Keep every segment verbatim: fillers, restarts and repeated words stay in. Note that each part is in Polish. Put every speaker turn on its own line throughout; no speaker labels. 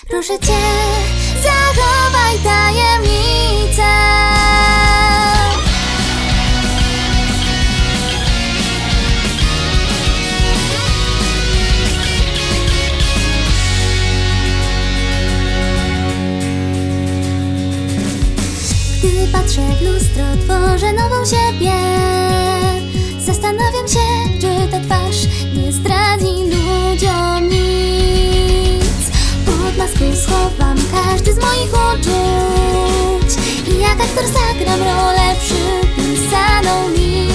Proszę Cię, zachowaj tajemnicę. Gdy patrzę w lustro, tworzę nową siebie. Zastanawiam się, czy ta twarz nie zdradzi ludziom nic. Pod maską schowam każdy z moich uczuć i jak aktor zagram rolę przypisaną mi.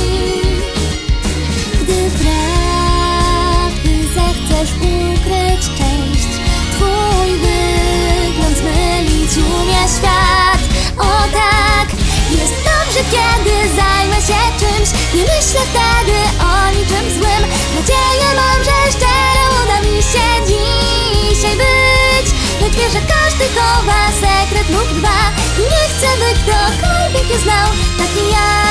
Gdy prawdy zechcesz ukryć część, twój wygląd zmylić umie świat. O tak, jest dobrze, kiedy zajmę się czymś. Nie myślę wtedy o niczym złym. Nadzieję mam, że szczerze uda mi się dzisiaj być. Lecz wiem, że każdy chowa sekret lub dwa i nie chcę, by ktokolwiek je znał, taki ja.